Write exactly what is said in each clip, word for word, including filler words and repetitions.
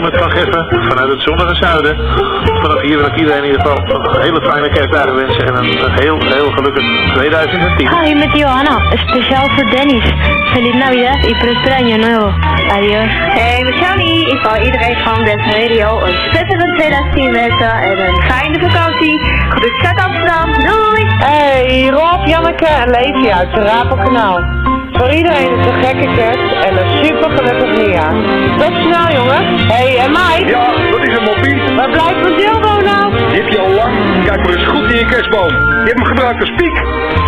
met Van Geffen vanuit het zonnige zuiden. Vanaf hier wil ik iedereen in ieder geval een hele fijne kerstdagen wensen en een, een heel, heel gelukkig tweeduizend tien. Hi, met Johanna. Speciaal voor Dennis. Feliz Navidad y próspero año nuevo. Adiós. Hey, met Shani. Ik wil iedereen van West Radio een spetterend tweeduizend tien wensen en een fijne vakantie. Gelukkig uit Amsterdam. Doei! Hey, Rob, Janneke en Leefje uit het Rapelkanaal. Voor iedereen is een gekke kerst en een super gelukkig nieuwjaar. Tot snel, jongen. Hey, en Mike? Ja, dat is een mobiel. Waar blijft mijn dildo nou? Die heb je al lang. Kijk maar eens goed in je kerstboom. Je hebt hem gebruikt als piek.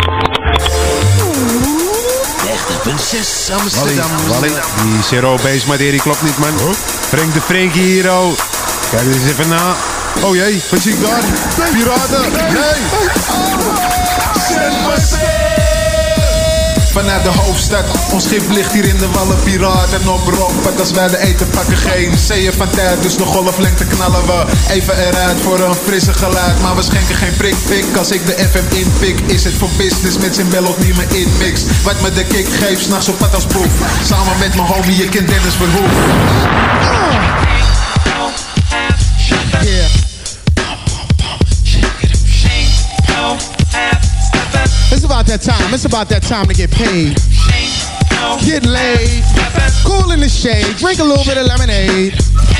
negentig punt zes Amsterdam. Wally, die Zero Base Materie die klopt niet, man. Frank de Frankie hier, oh. Kijk eens even na. Oh jee, wat zie ik daar? Piraten! Nee! Vanuit de hoofdstad, ons schip ligt hier in de wallen, piraten op rockpad. Als wij de eten pakken, geen zeeën van tijd, dus de golflengte knallen we even eruit voor een frisse geluid. Maar we schenken geen prikpik, als ik de F M inpik, is het voor business met zijn bel ook niet meer inmix. Wat me de kick geeft, s'nachts op pad als proef, samen met mijn homie, je kent Dennis Verhoef. Yeah. It's about that time. It's about that time to get paid. Get laid. Cool in the shade. Drink a little bit of lemonade.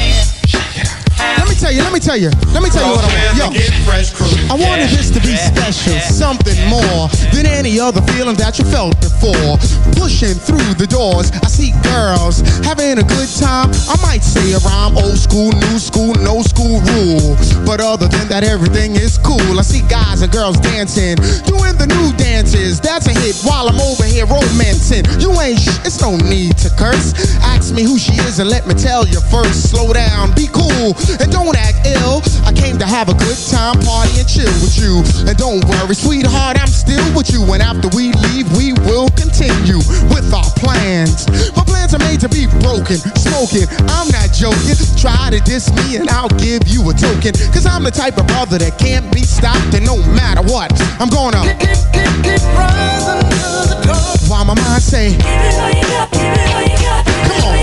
Let me tell you, let me tell you, let me tell you what I want. Yo, I wanted this to be special, something more than any other feeling that you felt before. Pushing through the doors, I see girls having a good time. I might say a rhyme, old school, new school, no school rule. But other than that, everything is cool. I see guys and girls dancing, doing the new dances. That's a hit while I'm over here romancing. You ain't sh- it's no need to curse. Ask me who she is and let me tell you first. Slow down, be cool, and don't act ill. I came to have a good time, party and chill with you. And don't worry, sweetheart, I'm still with you. And after we leave, we will continue with our plans. My plans are made to be broken, smoking, I'm not joking. Try to diss me and I'll give you a token. Cause I'm the type of brother that can't be stopped. And no matter what, I'm gonna get, get, get, get rising to the top. While my mind say, give it all you got, give it all you got, come on.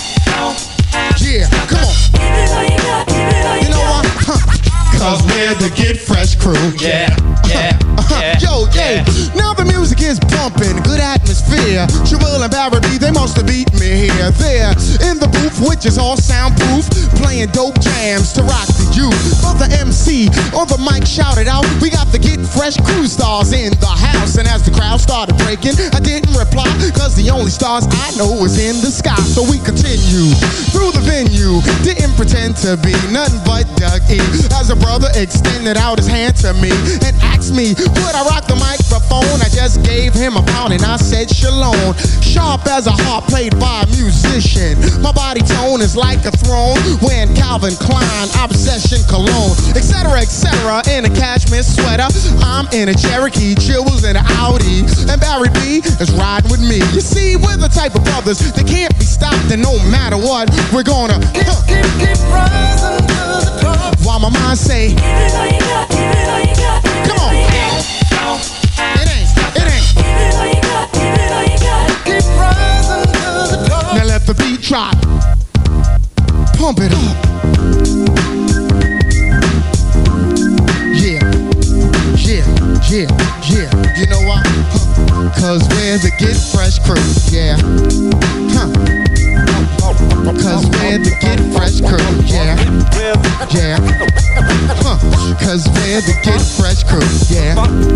Yeah, come on. You know what? Huh. Cause we're the Get Fresh crew. Yeah, yeah, uh-huh. yeah. Yo, yeah. Now the music is bumping, good atmosphere. Shabelle and Barry, they must have beat me here. There, in the booth, which is all soundproof, playing dope jams to rock the youth. But the M C on the mic shouted out, we got the Get Fresh crew stars in the house. And as the crowd started breaking, I didn't reply, cause the only stars I know is in the sky. So we continue through the venue, didn't pretend to be nothing but Doug E. As a brother extended out his hand to me and asked me, would I rock the microphone? I just gave him a pound and I said shalom. Sharp as a harp played by a musician. My body tone is like a throne when Calvin Klein, Obsession Cologne, etc, etc, in a cashmere sweater. I'm in a Cherokee, Chills in an Audi, and Barry B is riding with me. You see, we're the type of brothers that can't be stopped, and no matter what, we're gonna get, huh. get, get rising to the top. While my mind say, give it all you got, give it all you got. Come on. It ain't, it ain't. Give it all you got, give it all you got. Get rising to the top. Now let the beat drop. Pump it up. Yeah, yeah, yeah, yeah. You know why? Huh. Cause we're the Get Fresh crew. Yeah. Huh. Cause we're the Get Fresh crew, yeah, yeah, huh. Cause we're the Get Fresh crew, yeah.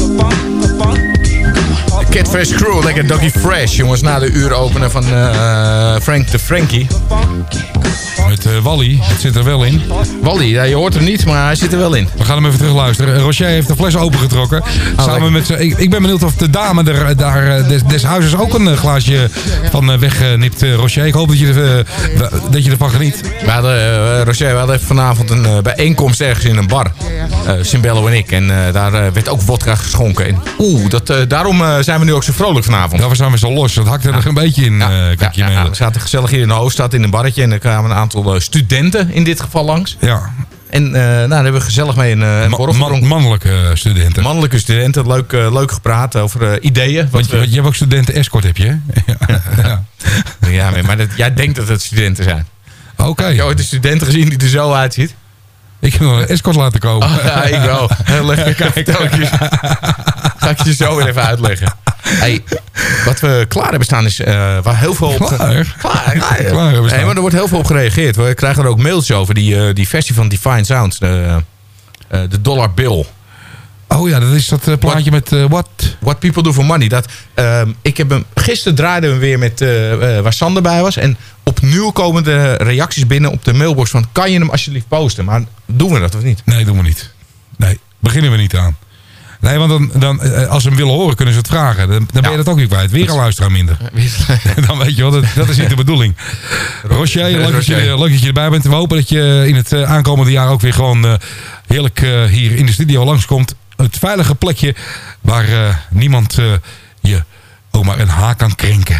De Get Fresh crew, lekker Doggy Fresh, jongens, na de uur openen van uh, Frank de Frankie. Met uh, Wally, het zit er wel in. Wally, ja, je hoort hem niet, maar hij zit er wel in. We gaan hem even terug luisteren. Roger heeft de fles opengetrokken. Oh, samen met, ik, ik ben benieuwd of de dame er, daar des, des huizes ook een glaasje van uh, wegnipt. Uh, Roger, ik hoop dat je, uh, dat je ervan geniet. We hadden, uh, Roger, we hadden vanavond een uh, bijeenkomst ergens in een bar. Uh, Cimbello en ik. En uh, daar uh, werd ook wodka geschonken. En oeh, dat, uh, daarom uh, zijn we nu ook zo vrolijk vanavond. Ja, we zijn weer zo los. Dat hakt er ja. nog een beetje in. Ja, uh, ja, ja, ja, we zaten gezellig hier in de hoofdstad in een barretje. En er kwamen een aantal uh, studenten in dit geval langs. Ja. En uh, nou, daar hebben we gezellig mee een, een Ma- borrel man, Mannelijke studenten. Mannelijke studenten. Leuk, uh, leuk gepraat over uh, ideeën. Want je, we... je hebt ook studenten escort, heb je? ja, ja. ja maar dat, jij denkt dat het studenten zijn. Oh, Oké. Okay. Heb je ooit een student gezien die er zo uitziet? Ik heb nog een escort laten komen. Oh, ja, ik wel. Heel leuk. Ga ik je zo weer even uitleggen. Hey, wat we klaar hebben staan is... Uh, waar heel veel op... Klaar? Klaar, klaar. Klaar hebben staan. Hey, maar er wordt heel veel op gereageerd. We krijgen er ook mails over. Die, uh, die versie van Divine Sounds. De, uh, de Dollar Bill. Oh ja, dat is dat uh, plaatje what, met... Uh, what? What People Do For Money. Dat, uh, ik heb hem, gisteren draaiden we weer met uh, uh, waar Sander bij was. En opnieuw komen de reacties binnen op de mailbox van... kan je hem alsjeblieft posten? Maar doen we dat of niet? Nee, doen we niet. Nee, beginnen we niet aan. Nee, want dan, dan, als ze hem willen horen, kunnen ze het vragen. Dan, dan ben je ja. dat ook niet kwijt. Weer een luisteraar minder. Dan weet je wel, dat, dat is niet de bedoeling. Roger, leuk, dat je, leuk dat je erbij bent. We hopen dat je in het aankomende jaar ook weer gewoon uh, heerlijk uh, hier in de studio langskomt. Het veilige plekje waar uh, niemand uh, je ook maar een haar kan krenken.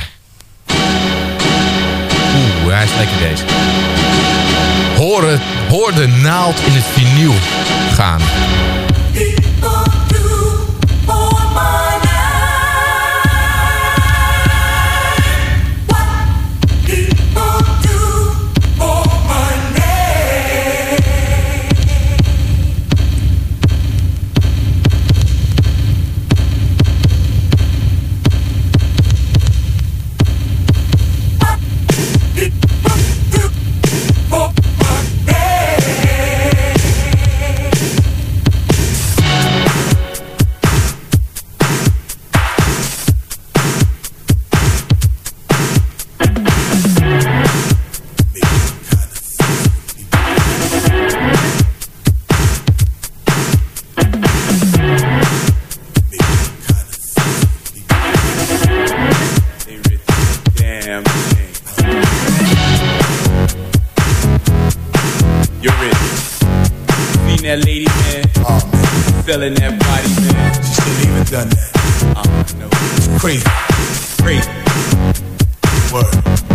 Oeh, hij is lekker deze. Hoor, het, hoor de naald in het vinyl gaan. That lady, man, oh, man. Feeling that body, man. She still even done that. Oh, no. It's crazy. Crazy. Word.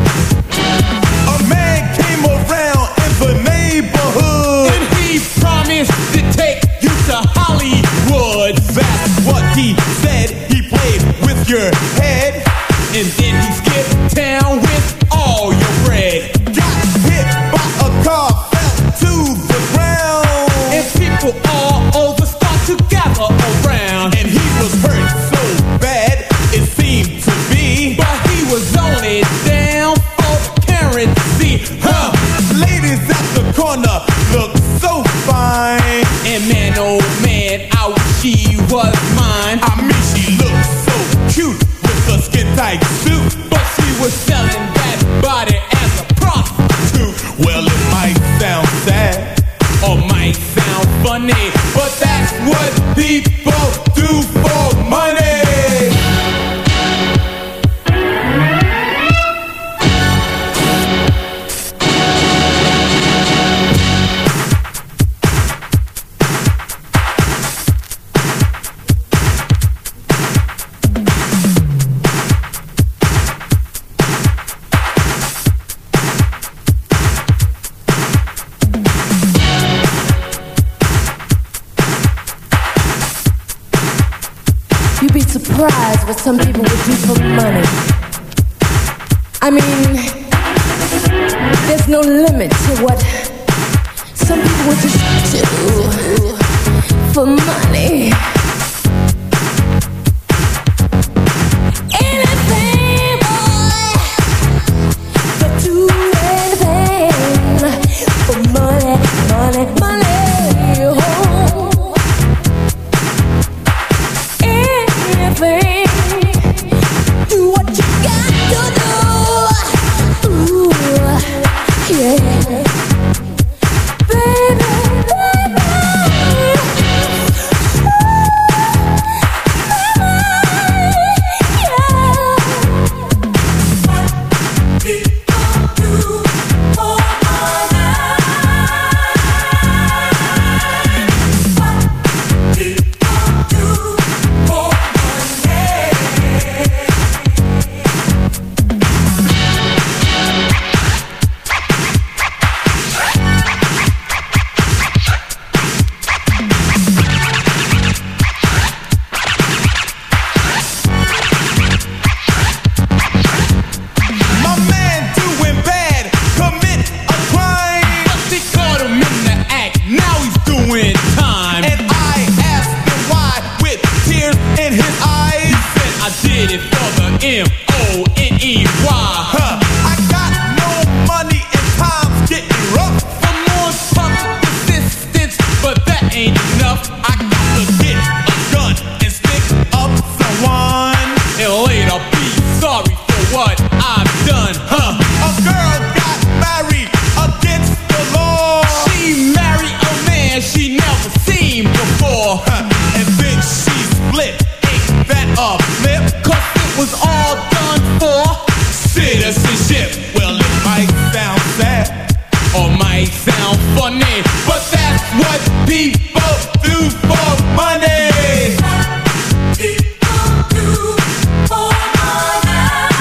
A man came around in the neighborhood and he promised to take you to Hollywood. That's what he said. He played with your head and then he skipped town with all your bread. Got hit by a car, fell to the ground. People all over start to gather around. And he was hurt so bad, it seemed to be. But he was on it down for currency. Huh? Ladies at the corner look so fine. And man, oh man, I wish she was mine. I mean, she looked so cute with a skin tight suit. But she was selling that body as a prostitute. Well, it might sound sad or might sound funny, but that's what people do for money. Surprised what some people would do for money. I mean, there's no limit to what some people would just do for money. Anything, boy, but do anything for money, money, money. Oh. Do what you got to do. Ooh, yeah. Baby, baby. may sound funny, but that's what people do for money. People do for money.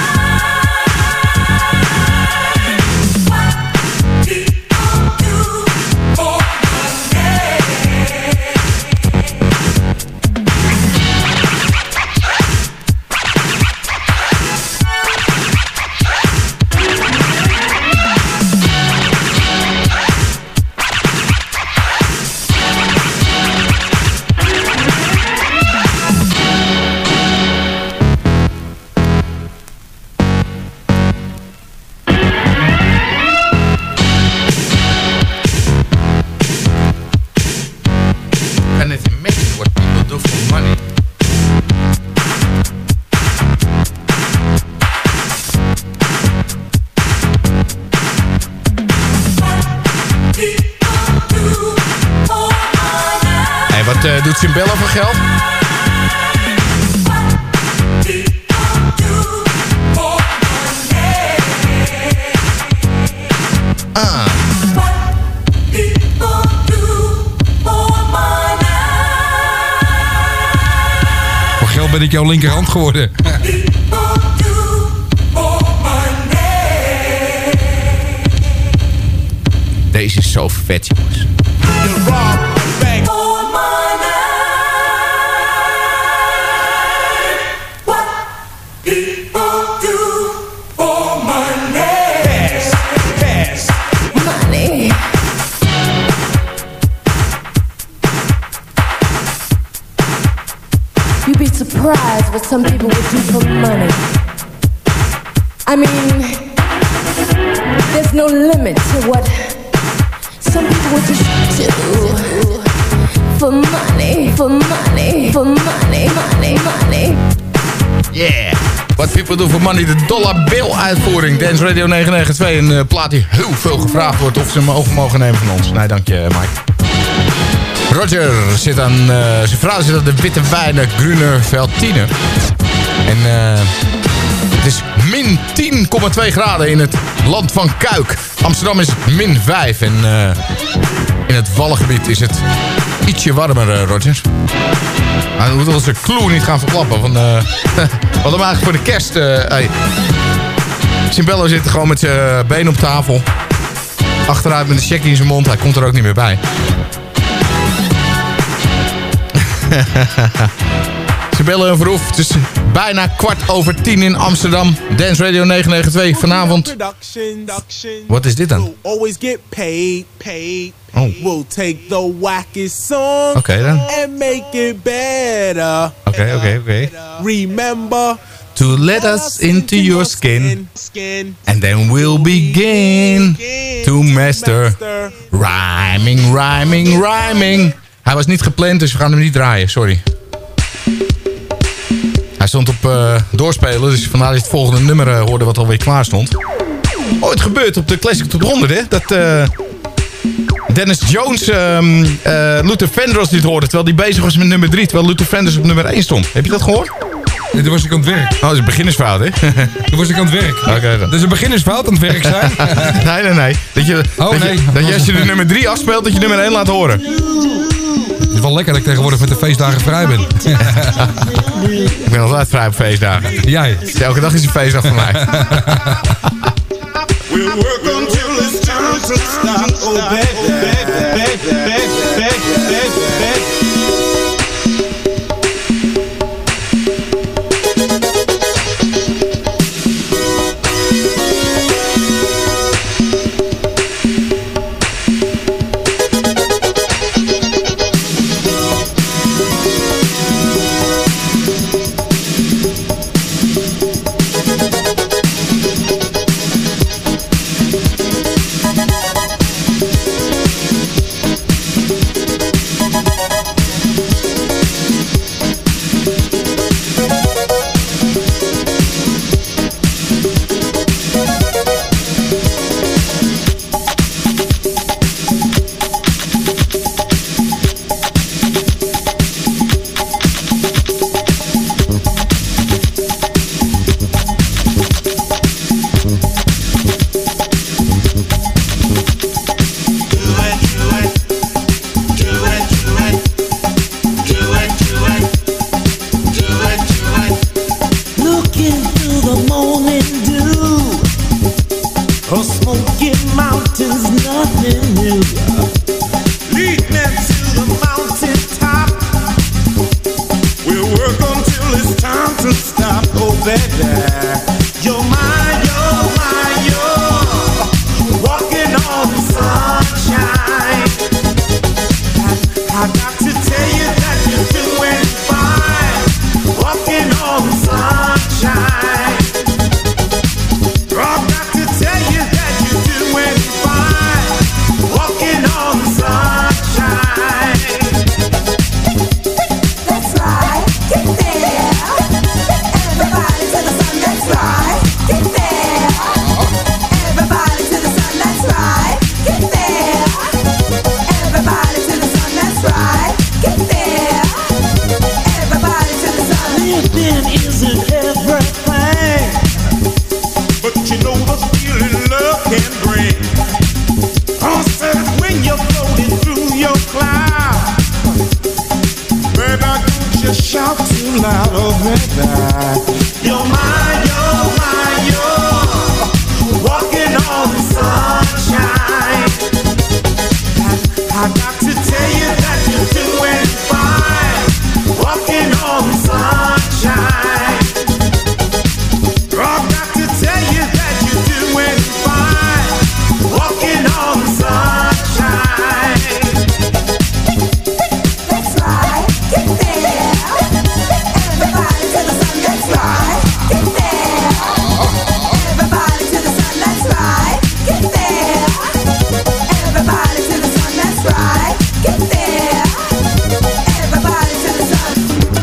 What people do for money. Can it imagine what people do for money? En wat uh, doet Cimbello voor geld? Ah. Voor geld ben ik jouw linkerhand geworden. Deze is zo vet, jongens. Money. You'd be surprised what some people would do for money. I mean, there's no limit to what some people would just do for money, for money, for money, money, money. Yeah. What people do for money, de Dollar Bill uitvoering. Dance Radio negen negen twee, een uh, plaat die heel veel gevraagd wordt of ze hem over mogen nemen van ons. Nee, dank je, Mike. Roger zit aan, uh, zijn vrouw zit aan de witte wijnen Grüner Veltliner. En uh, het is min tien komma twee graden in het land van Kuik. Amsterdam is het min vijf en uh, in het Wallengebied is het ietsje warmer, uh, Roger. Maar we moeten onze clue niet gaan verklappen. Van, uh, wat hem eigenlijk voor de kerst... Uh, hey. Cimbello zit gewoon met zijn been op tafel. Achteruit met een checkie in zijn mond. Hij komt er ook niet meer bij. Cimbello en Verhoef. Het is bijna kwart over tien in Amsterdam. Dance Radio negen negen twee vanavond. Wat is dit dan? Always get paid, paid. Oh. We'll take the wackest song Oké okay, dan. and make it better. Oké, okay, oké, okay, oké. Okay. Remember to let us into your skin, and then we'll begin to master rhyming, rhyming, rhyming. Hij was niet gepland, dus we gaan hem niet draaien, sorry. Hij stond op uh, doorspelen, dus vandaar dat je het volgende nummer uh, hoorde wat alweer klaar stond. Oh, het gebeurt op de Classic Top honderd, hè? Dat uh, Dennis Jones um, uh, Luther Vandross niet hoorde, terwijl hij bezig was met nummer drie, terwijl Luther Vandross op nummer één stond. Heb je dat gehoord? Nee, toen was ik aan het werk. Oh, dat is een beginnersfout, hè? Toen was ik aan het werk. Oké okay, dan. Dat is een beginnersfout aan het werk zijn? nee, nee, nee. Dat je, oh, dat nee. Je, dat je als je de nummer drie afspeelt, dat je nummer één laat horen. Het is wel lekker dat ik tegenwoordig met de feestdagen vrij ben. Ik ben altijd vrij op feestdagen. Jij? Elke dag is een feestdag voor mij. We'll work until it's time to stop. Oh, baby, baby, baby, baby, baby, baby, baby. mountains, nothing new. Lead me to the mountain top. We'll work until it's time to stop. Oh baby, you're mine, you're mine, you're walking on sunshine. I, I got to tell you that you're doing fine, walking on sunshine. I've got to tell you that you're doing fine, walking on sunshine. That's right, get there. Everybody to the sun, that's right, get there. Everybody to the sun, that's right, get there. Everybody to the sun, that's right, get there. Everybody to the sun. Living isn't everything, but you know the feeling love can bring. I said when you're floating through your cloud, baby, don't you shout too loud, oh baby. You're mine, you're mine, you're walking on sunshine. I, I got to tell you that you're doing fine, walking on sunshine. I've got to tell you that you're doing fine, walking on sunshine. That's right, get there. Everybody to the sun, that's right, get there. Everybody to the sun, that's right, get there. Everybody to the sun, that's right, get there. Everybody to the sun.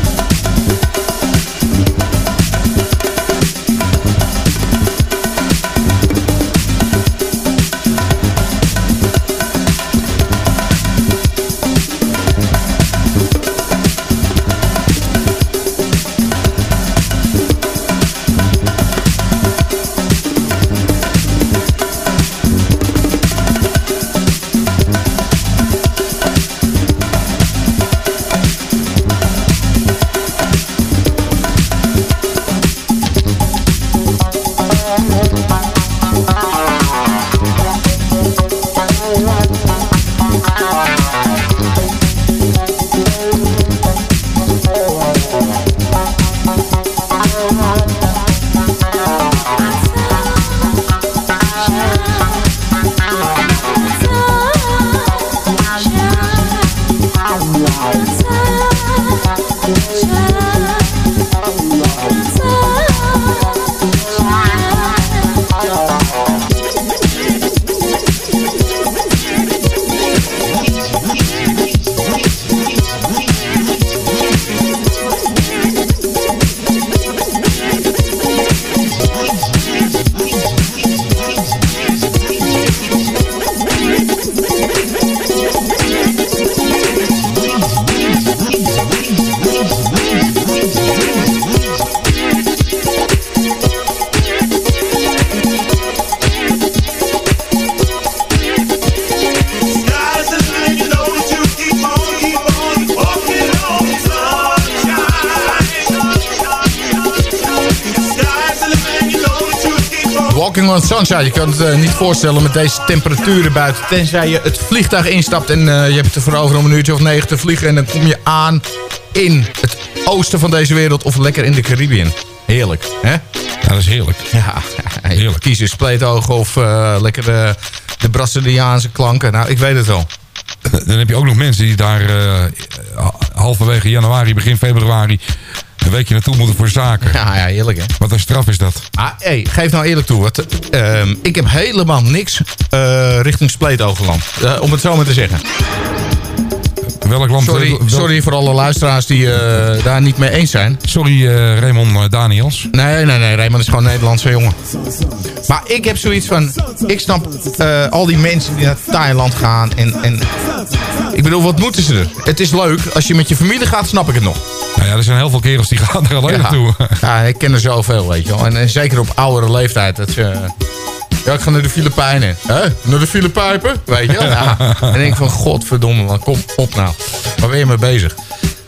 Walking on Sunshine. Je kan het uh, niet voorstellen met deze temperaturen buiten. Tenzij je het vliegtuig instapt en uh, je hebt er voor over om een uurtje of negen te vliegen. En dan kom je aan in het oosten van deze wereld of lekker in de Caribbean. Heerlijk, hè? Ja, dat is heerlijk. Ja, heerlijk. Kies je spleetogen of uh, lekker de, de Braziliaanse klanken. Nou, ik weet het wel. Dan heb je ook nog mensen die daar uh, halverwege januari, begin februari een weekje naartoe moeten voor zaken. Ja, ja, heerlijk hè. Wat een straf is dat. Ah, hey, geef nou eerlijk toe. Wat, uh, ik heb helemaal niks uh, richting Spleetogenland. Uh, om het zo maar te zeggen. Welk land? Sorry, wel... sorry voor alle luisteraars die uh, daar niet mee eens zijn. Sorry uh, Raymond uh, Daniels. Nee, nee, nee. Raymond is gewoon een Nederlandse jongen. Maar ik heb zoiets van... Ik snap uh, al die mensen die naar Thailand gaan. En, en ik bedoel, wat moeten ze er? Het is leuk. Als je met je familie gaat, snap ik het nog. Nou ja, er zijn heel veel kerels die gaan er alleen ja. naartoe. Ja, ik ken er zoveel, weet je wel. En, en zeker op oudere leeftijd. Dat ze... Ja, ik ga naar de Filipijnen. Hè? Naar de Filipijpen? Weet je wel? Ja. En denk ik van, godverdomme man, kom op nou. Waar ben je mee bezig?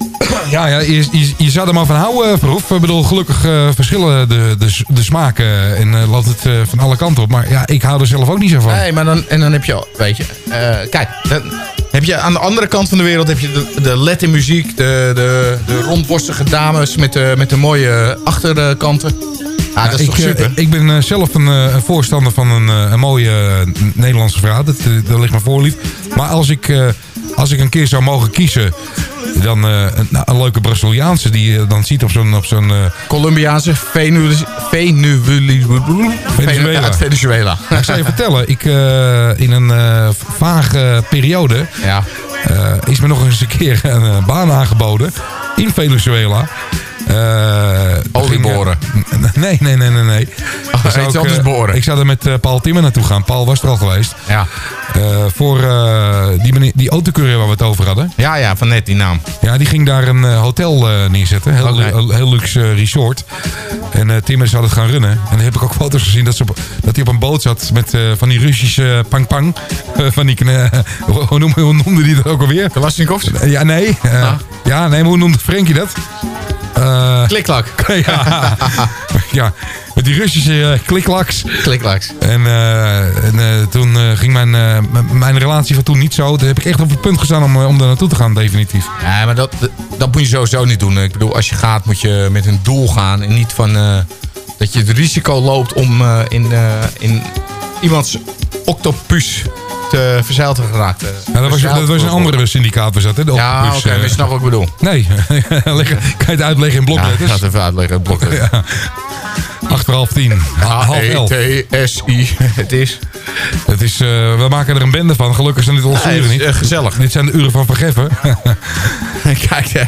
Ja, ja je, je, je zou er maar van houden, Verhoef. Ik bedoel, gelukkig uh, verschillen de, de, de smaken en uh, loopt het uh, van alle kanten op. Maar ja, ik hou er zelf ook niet zo van. Nee, maar dan, en dan heb je, weet je, uh, kijk, dan heb je aan de andere kant van de wereld heb je de, de Latin muziek, de, de, de rondborstige dames met de, met de mooie achterkanten. Ah, ja, dat is ik, toch super? Uh, ik ben uh, zelf een, uh, een voorstander van een, uh, een mooie uh, Nederlandse vrouw. Dat, uh, dat ligt me voorlief. Maar als ik, uh, als ik een keer zou mogen kiezen, dan uh, een, nou, een leuke Braziliaanse die je dan ziet op zo'n... op zo'n uh, Colombiaanse Venezuela. Venezuela. Uit Venezuela. Ik zou je vertellen, ik, uh, in een uh, vage periode ja. uh, is me nog eens een keer een uh, baan aangeboden in Venezuela. Uh, Olieboren. Uh, nee, nee, nee, nee. nee. Oh, zou ik, anders uh, boren. ik zou er met uh, Paul Timmer naartoe gaan. Paul was er al geweest. Ja. Uh, voor uh, die, meneer, die autocourier waar we het over hadden. Ja, ja, van net die naam. Ja, die ging daar een uh, hotel uh, neerzetten. Heel, okay. heel, heel luxe uh, resort. En uh, Timmer zou het gaan runnen. En dan heb ik ook foto's gezien dat, ze op, dat hij op een boot zat met uh, van die Russische pang-pang. Uh, van die, uh, hoe, noemde, hoe noemde die dat ook alweer? Kalashnikovs? Uh, ja, nee. Uh, ah. Ja, nee, maar hoe noemde Frenkie dat? Uh, Klikklak. Ja, ja, met die Russische uh, kliklaks. Kliklaks. En, uh, en uh, toen uh, ging mijn, uh, mijn relatie van toen niet zo. Toen heb ik echt op het punt gestaan om, om daar naartoe te gaan, definitief. Ja, maar dat, dat moet je sowieso niet doen. Ik bedoel, als je gaat moet je met een doel gaan. En niet van uh, dat je het risico loopt om uh, in, uh, in iemands octopus te verzeild te geraakt. Ja, dat was, dat was een andere syndicaat was dat, hè? De ja, oké, okay, uh, maar je snapt wat ik bedoel. Nee, kan je het uitleggen in blokletters? Ja, ik ga het even uitleggen in blokletters. Ja. Achter half tien. H E T S I. Het is... Het is uh, we maken er een bende van. Gelukkig zijn dit onze ja, uren niet. Uh, gezellig. Dit zijn de uren van vergeffen. Kijk.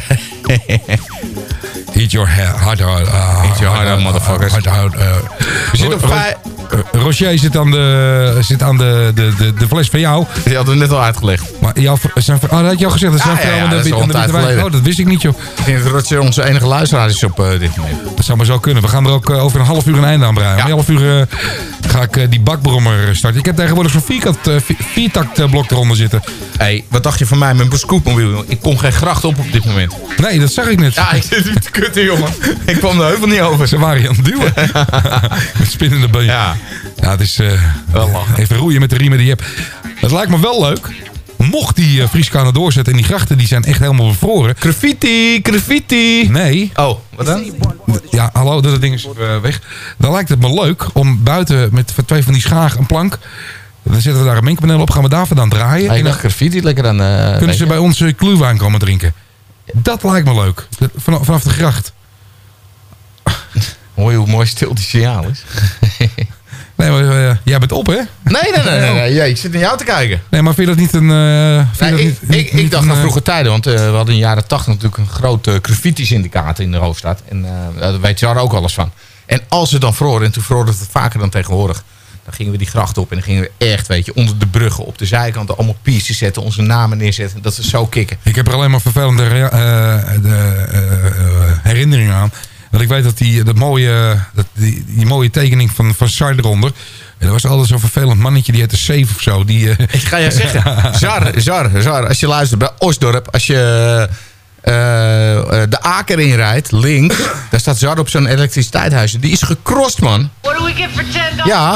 Eat your heart out. Uh, Eat your heart out, motherfuckers. Heart out, uh, we zitten op vijf... Uh, Roger zit aan, de, zit aan de, de, de, de fles van jou. Die had het net al uitgelegd. Maar jouw, zijn, oh, dat had je al gezegd. Dat zijn ja, ja, ja, de, dat is al een tijd geleden. Oh, dat wist ik niet, joh. Ik denk dat Roger onze enige luisteraar is op uh, dit moment. Dat zou maar zo kunnen. We gaan er ook uh, over een half uur een einde aan breien. Ja. Om een half uur uh, ga ik uh, die bakbrommer starten. Ik heb tegenwoordig zo'n vierkant, uh, viertakt uh, blok eronder zitten. Hé, hey, wat dacht je van mij met mijn scootmobiel? Ik kom geen gracht op op dit moment. Nee, dat zag ik net. Ja, ik zit niet te kutten, jongen. Ik kwam de heuvel niet over. Ze waren hier aan het duwen. Met spinnende been. Ja. Ja, het is uh, even roeien met de riemen die je hebt. Het lijkt me wel leuk. Mocht die uh, vrieskanen doorzetten en die grachten die zijn echt helemaal bevroren. Graffiti, graffiti. Nee. Oh, wat dan? Ja, hallo, dat ding is uh, weg. Dan lijkt het me leuk om buiten met twee van die schaag een plank. Dan zetten we daar een mengpaneel op, gaan we daar vandaan draaien. Ah, ik dacht graffiti lekker aan. Uh, kunnen beetje. ze bij ons uh, kluwijn komen drinken. Dat lijkt me leuk. Vanaf, vanaf de gracht. Hoor je hoe mooi stil die signaal is? Nee, maar uh, jij bent op, hè? Nee, nee, nee. nee, nee. Ja, ik zit naar jou te kijken. Nee, maar vind je dat niet een... Uh, nee, dat ik, niet, ik, niet, ik dacht een, aan vroege tijden, want uh, we hadden in de jaren tachtig natuurlijk een groot uh, graffiti-syndicaat in de hoofdstad. En uh, daar weet je daar ook alles van. En als ze dan vroren, en toen vroren het vaker dan tegenwoordig, dan gingen we die gracht op en dan gingen we echt, weet je, onder de bruggen, op de zijkanten allemaal pieces zetten, onze namen neerzetten. Dat we zo kicken. Ik heb er alleen maar vervelende uh, de, uh, uh, herinneringen aan. Want ik weet dat die, dat mooie, dat die, die mooie tekening van, van Sar eronder. En er was altijd zo'n vervelend mannetje, die heette Safe of zo. Die, uh... Ik ga je zeggen, Zar, Zar, Zar, als je luistert bij Osdorp, als je uh, uh, de Aker inrijdt, links, daar staat Zar op zo'n elektriciteitshuisje. Die is gecrossed, man. What do we get for ten dollars? Ja.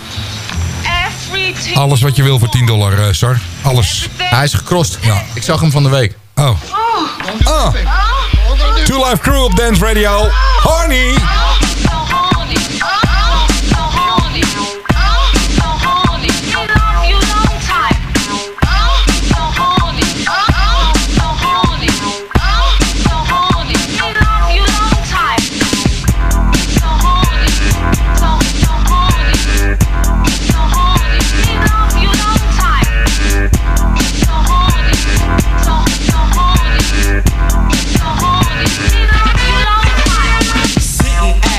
Alles wat je wil voor tien dollar, uh, Sar. Alles. Hij is gecrossed. Ja. Ik zag hem van de week. Oh. Oh. Two Live Crew op Dance Radio. Horny. Sitting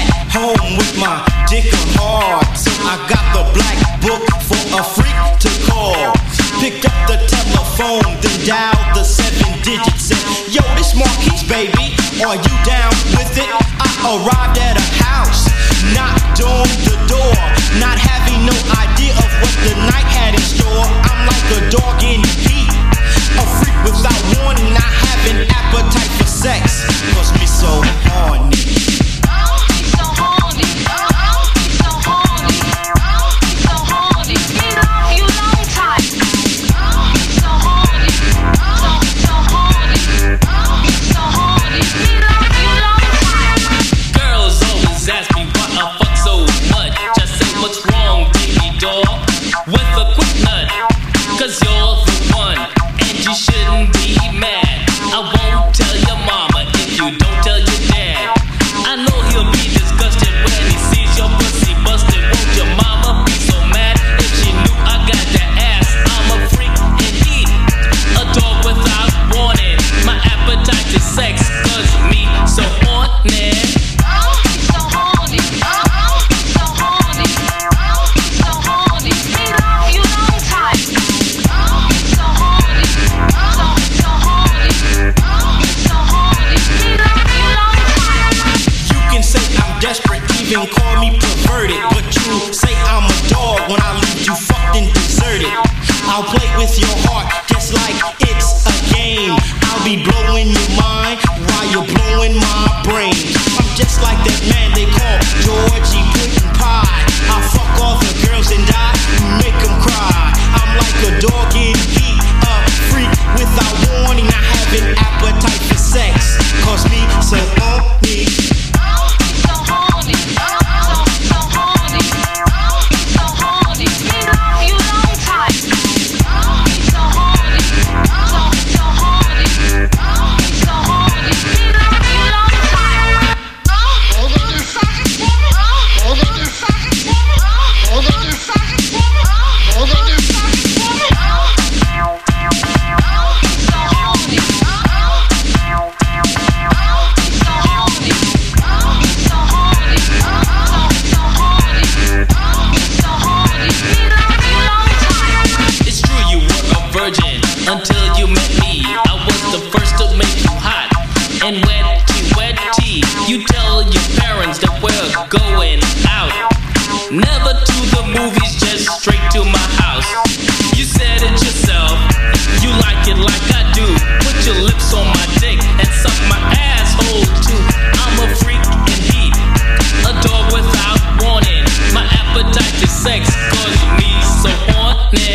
with a quick nut. Cause you're the one, and you shouldn't be mad. I won't tell your mama if you don't tell your dad. I know he'll be disgusted when he sees your pussy busted. Won't your mama be so mad if she knew I got that ass? I'm a freak indeed, a dog without warning. My appetite is sex, cause me so horny. Even call me perverted, but you say I'm a dog when I leave you fucked and deserted. I'll play with your heart just like it's a game. I'll be blowing your mind while you're blowing my brain. I'm just like that man they call Georgie Puddin' Pie. I fuck all the girls and I make them cry. I'm like a dog in heat, a freak without warning. I have an appetite for sex, cause me so on me. Until you met me, I was the first to make you hot and wetty, wetty. You tell your parents that we're going out, never to the movies, just straight to my house. You said it yourself, you like it like I do. Put your lips on my dick and suck my asshole too. I'm a freak indeed, a dog without warning. My appetite is sex, cause me so horny.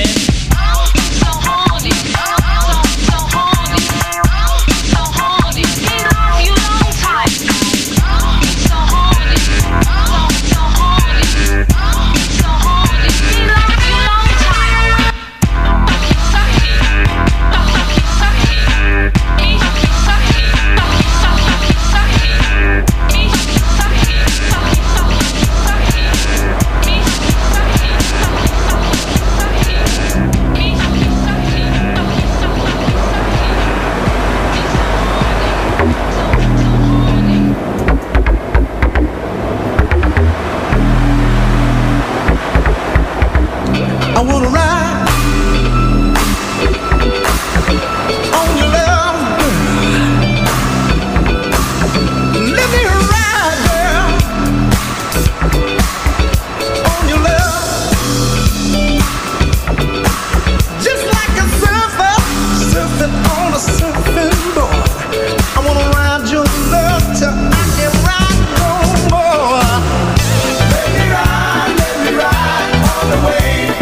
I wanna ride on your love, let me ride, girl, on your love, just like a surfer surfing on a surfing board. I wanna ride your love till I can ride no more. Let me ride, let me ride on the way.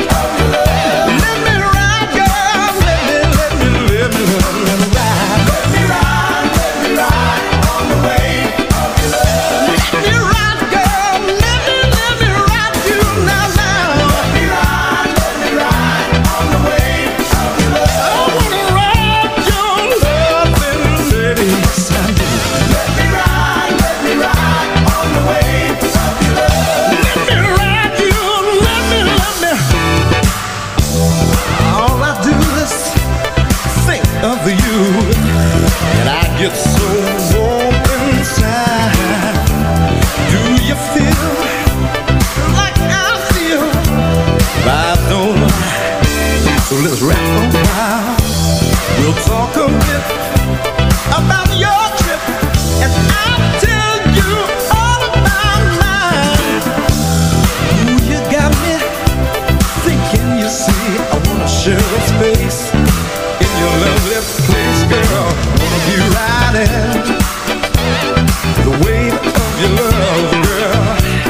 Get so warm inside. Do you feel like I feel? I don't know. So let's rap a while. We'll talk a bit about your trip, and I'll tell you all about mine. Ooh, you got me thinking. You see, I wanna share a space in your lovely place, girl. Wanna be riding the wave of your love, girl.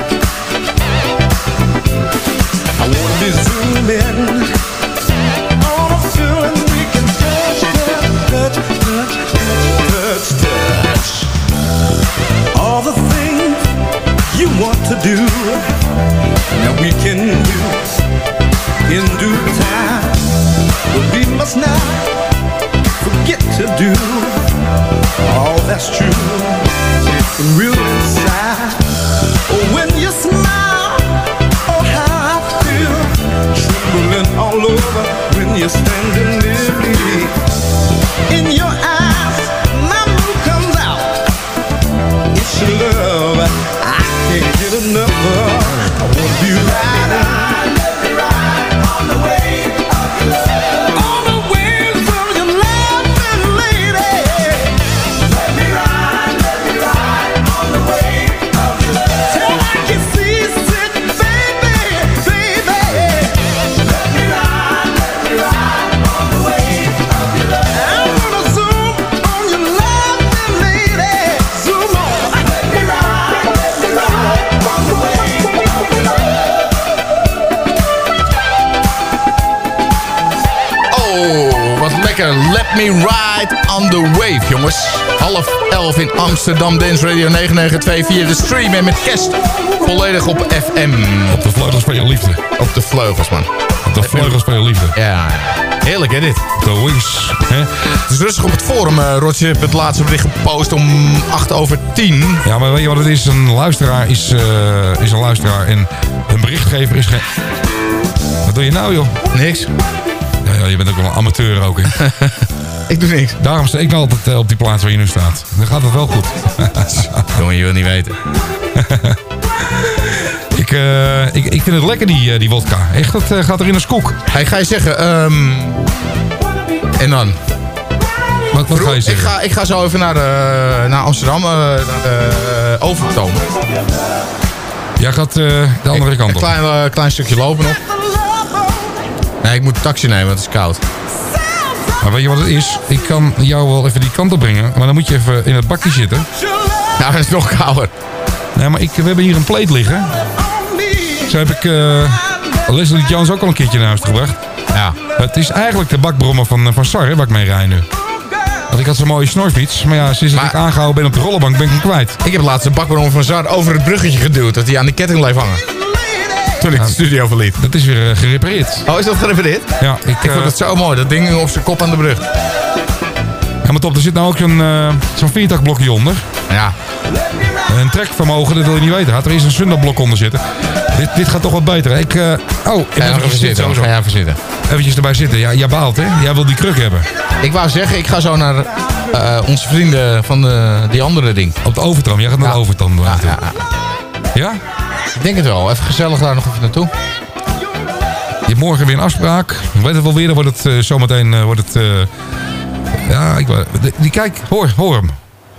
I wanna be zooming on a feeling we can touch, touch, touch, touch, touch, touch. All the things you want to do, now we can do in do due time. But we must not forget to do all that's true and real inside. When you smile, oh how I feel, trembling all over when you're standing near me. In your eyes, my mood comes out. It's your love, I can't get enough of. I wanna be riding, let me ride on the wave of your love. On the waves of your love, lady. Let me ride, let me ride on the wave of your love. Till I can see sick, baby, baby. Let me ride, let me ride on the wave of your love. I'm gonna zoom on your love, lady. Zoom on. Let me ride, let me ride on the wave of your love. Oh, wat lekker. Let me ride on the wave, jongens. Half elf in Amsterdam, Dance Radio negen negen twee via de stream en met kerst. Volledig op F M. Op de vleugels van je liefde. Op de vleugels, man. Op de vleugels van je liefde. Ja, heerlijk hè dit. De wings. Hè? Het is rustig op het forum. Uh, Roger heeft het laatste bericht gepost om acht over tien. Ja, maar weet je wat het is? Een luisteraar is, uh, is een luisteraar en een berichtgever is geen... Wat doe je nou, joh? Niks. Ja, ja, je bent ook wel een amateur ook, hè? Ik doe niks. Daarom sta ik nou altijd uh, op die plaats waar je nu staat. Dan gaat het wel goed. Jongen, je wil niet weten. ik, uh, ik, ik vind het lekker, die, uh, die wodka. Echt, dat uh, gaat erin als koek. Hey, ga je zeggen... Um... En dan? Wat, wat ga je zeggen? Ik ga, ik ga zo even naar, uh, naar Amsterdam, uh, naar de uh, Overtoom. Jij gaat uh, de andere ik, kant een op. Een klein, uh, klein stukje lopen nog. Nee, ik moet een taxi nemen, want het is koud. Maar weet je wat het is? Ik kan jou wel even die kant op brengen. Maar dan moet je even in het bakje zitten. Nou, dat is nog kouder. Nee, maar ik, we hebben hier een pleet liggen. Zo heb ik uh, Leslie Jans ook al een keertje naar huis gebracht. Ja. Het is eigenlijk de bakbrommer van, van Sar, hè, waar ik mee rij nu. Want ik had zo'n mooie snorfiets. Maar ja, sinds maar, ik aangehouden ben op de rollenbank ben ik hem kwijt. Ik heb laatst de bakbrommer van Sar over het bruggetje geduwd. Dat hij aan de ketting bleef hangen. Toen ik de studio verliet. Dat is weer uh, gerepareerd. Oh, is dat gerepareerd? Ja. Ik, ik uh, vond het zo mooi. Dat ding op zijn kop aan de brug. Ja, maar top, er zit nou ook zo'n uh, zo'n viertakblokje onder. Ja. Een trekvermogen, dat wil je niet weten. Gaat er eerst een sunderblok onder zitten. Dit, dit gaat toch wat beter. Ik, uh, oh, ik ga even zitten. Ga jij even zitten. Eventjes erbij zitten. Ja, jij baalt, hè? Jij wil die kruk hebben. Ik wou zeggen, ik ga zo naar uh, onze vrienden van de, die andere ding. Op de Overtram. Jij gaat naar ja. de Overtram. Ja, ja, ja. Ja? Ik denk het wel. Even gezellig daar nog even naartoe. Je hebt morgen weer een afspraak. Ik weet het wel weer. Dan wordt het uh, zometeen... Uh, wordt het, uh, ja, ik, die, die kijk. Hoor, hoor hem.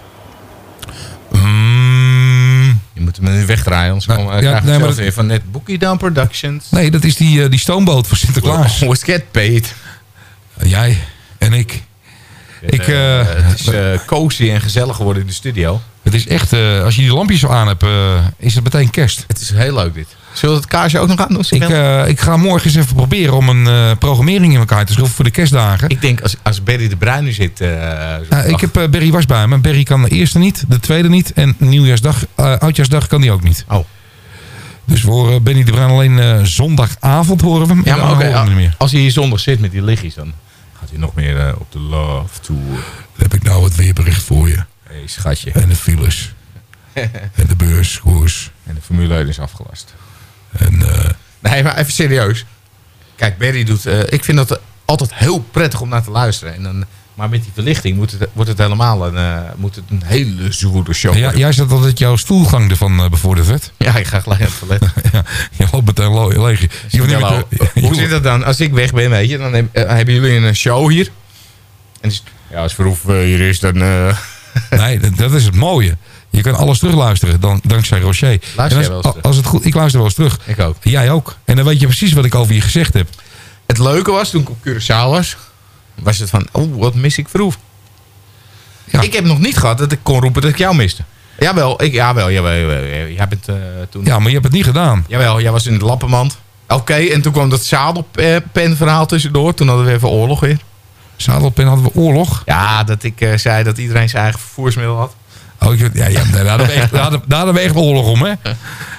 Mm. Je moet hem nu wegdraaien. Anders nou, komen, uh, ja, krijg nee, zelf weer van net Bookie Down Productions. Nee, dat is die, uh, die stoomboot voor Sinterklaas. Was get paid. Uh, jij en ik. Het, ik uh, uh, het is uh, cozy en gezellig geworden in de studio. Het is echt, uh, als je die lampjes zo aan hebt, uh, is het meteen kerst. Het is heel leuk dit. Zullen we het kaarsje ook nog aan doen? Ik, uh, ik ga morgen eens even proberen om een uh, programmering in elkaar te schroeven voor de kerstdagen. Ik denk als, als Berry de Bruin nu zit... Uh, uh, ik heb uh, Berry was bij me. Berry kan de eerste niet, de tweede niet. En nieuwjaarsdag, uh, oudjaarsdag kan die ook niet. Oh. Dus voor uh, Benny de Bruin alleen uh, zondagavond horen we hem. Ja, maar oké. Okay, als hij hier zondag zit met die liggies, dan gaat hij nog meer uh, op de Love Tour. Dan heb ik nou het weerbericht voor je. Hé, hey, schatje. En de files. En de beurskoers. En de Formule één is afgelast. En, uh, nee, maar even serieus. Kijk, Berry doet... Uh, ik vind dat altijd heel prettig om naar te luisteren. En dan, maar met die verlichting moet het, wordt het helemaal een, uh, moet het een hele zoete show. Ja, jij zegt altijd jouw stoelgang ervan uh, bevorderd werd. Ja, ik ga gelijk naar het toilet. Ja, je loopt meteen leeg. Je je met, uh, hoe zit dat dan? Als ik weg ben, weet je, dan heb, uh, hebben jullie een show hier. En dus, ja, als Verhoef uh, hier is, dan... Uh... Nee, dat, dat is het mooie. Je kan alles terugluisteren, dan, dankzij Rocher. Luister als, jij wel eens terug? Als het goed, ik luister wel eens terug. Ik ook. Jij ook. En dan weet je precies wat ik over je gezegd heb. Het leuke was, toen ik op Curaçao was... was het van, oh, wat mis ik Verhoef. Ja. Ik heb nog niet gehad dat ik kon roepen dat ik jou miste. Jawel, ik, jawel, jawel, jawel. Jij bent uh, toen... Ja, maar je hebt het niet gedaan. Jawel, jij was in de lappenmand. Oké, okay, en toen kwam dat zadelpenverhaal tussendoor. Toen hadden we even oorlog weer. Zadelpen hadden we oorlog? Ja, dat ik uh, zei dat iedereen zijn eigen vervoersmiddel had. Oh, ik, ja, ja, daar hadden we echt, daar hadden, daar hadden we echt oorlog om, hè?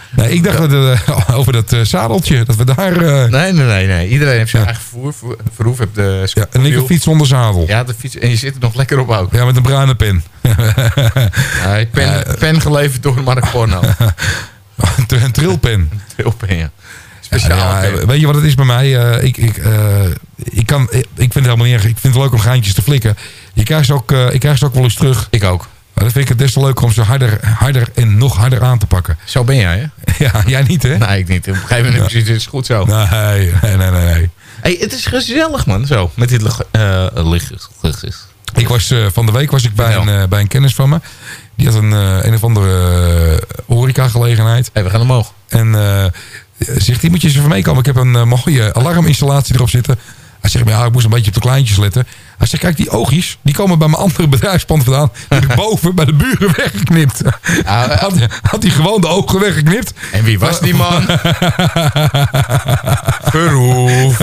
Nee, ik dacht dat, uh, over dat uh, zadeltje, dat we daar... Uh... Nee, nee, nee, nee. Iedereen heeft zijn ja. eigen vervoer. Verhoef heeft de ja, een linker fiets zonder zadel. Ja, de fiets. En je zit er nog lekker op ook. Ja, met een bruine pen. ja, pen, uh, pen geleverd door Mark Porno. een trilpen. Een trilpen, ja. Speciaal. Ja, ja, weet je wat het is bij mij? Uh, ik, ik, uh, ik, kan, ik vind het helemaal niet erg. Ik vind het leuk om geintjes te flikken. Je krijgt ze ook, uh, ik krijg ze ook wel eens terug. Ik ook. Maar dan vind ik het des te leuker om ze harder, harder en nog harder aan te pakken. Zo ben jij, hè? Ja, jij niet, hè? Nee, ik niet. Op een gegeven moment ja. is het goed zo. Nee, nee, nee, nee. Hey, het is gezellig, man. Zo, met dit uh, licht. Ik was, uh, van de week was ik bij een, uh, bij een kennis van me. Die had een, uh, een of andere uh, horeca-gelegenheid. Hey, we gaan omhoog. En uh, zegt hij, moet je eens even meekomen? Ik heb een uh, mooie alarminstallatie erop zitten. Hij zegt, ja, ik moest een beetje op de kleintjes letten. Hij zegt, kijk, die oogjes, die komen bij mijn andere bedrijfspand vandaan. Die heb ik boven bij de buren weggeknipt. Ja, had, had hij gewoon de ogen weggeknipt. En wie was die man? Verhoef.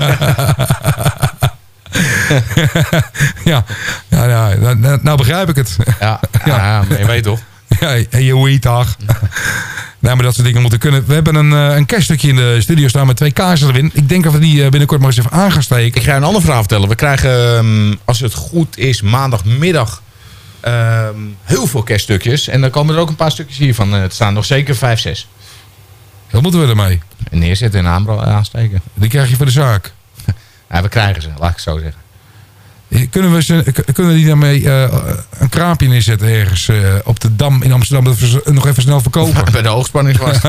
ja, ja, ja nou, nou begrijp ik het. Ja, ja. ja maar je weet toch. Ja, je weet toch. Nee, maar dat soort dingen moeten kunnen. We hebben een, een kerststukje in de studio staan met twee kaarsen erin. Ik denk dat we die binnenkort maar eens even aan gaan steken. Ik ga je een ander verhaal vertellen. We krijgen, als het goed is, maandagmiddag um, heel veel kerststukjes. En dan komen er ook een paar stukjes hiervan te staan. Nog zeker vijf, zes. Wat moeten we ermee? Neerzetten en aansteken. Die krijg je voor de zaak. Ja, we krijgen ze, laat ik het zo zeggen. Kunnen we, ze, kunnen we die daarmee uh, een kraampje neerzetten ergens uh, op de Dam in Amsterdam, dat we ze nog even snel verkopen? Bij de hoogspanningsmast.